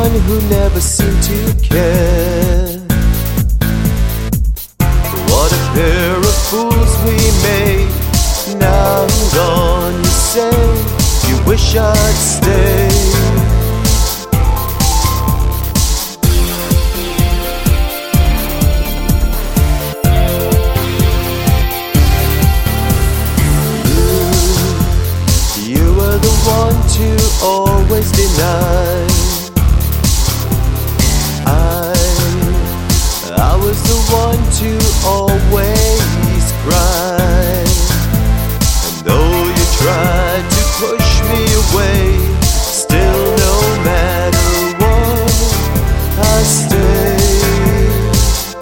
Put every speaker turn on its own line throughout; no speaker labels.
one who never seemed to care. What a pair of fools we made. Now I'm gone, you say you wish I'd stay. You were the one to always deny. I was the one to always cry. And though you tried to push me away, still no matter what, I stayed.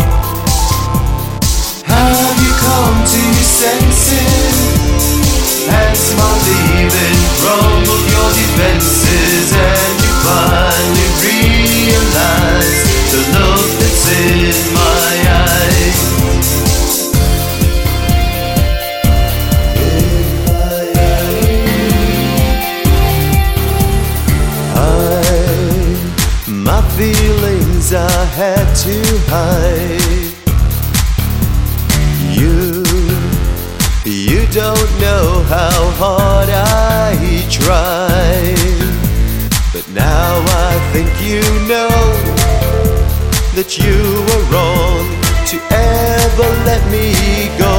Have you come to your senses? Has my leaving crumbled your defenses? And you finally realize the love that's in my eyes. My feelings I had to hide. You don't know how hard I tried. But now I think you know that you were wrong to ever let me go.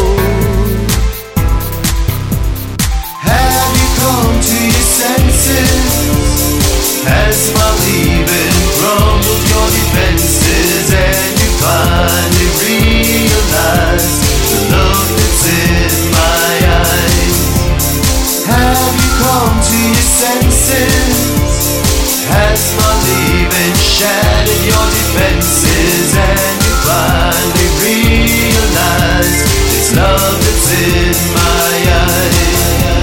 Have you come to your senses? Has my leaving crumbled your defenses? And you finally realize the love that's in my eyes. Have you come to your senses? Has my leaving shattered your defenses? And you finally realize it's love that's in my eyes.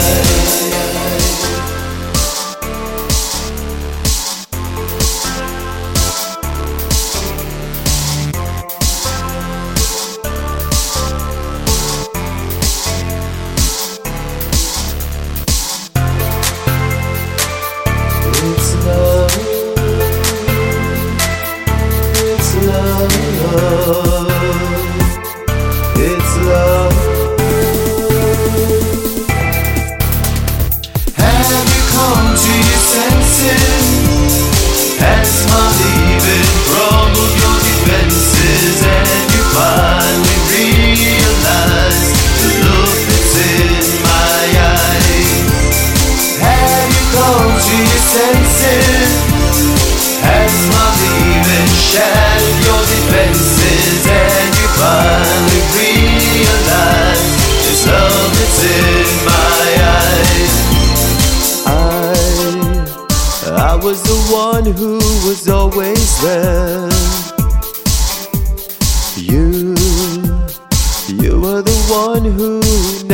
It's love, it's love, it's love. Have you come to your senses? Has my leaving crumbled your defenses? And you finally realize the look that's in my eyes. Have you come to your senses? Has my leaving shattered your defenses? And you finally realize there's love that's in my eyes. I was the one who was always there. You were the one who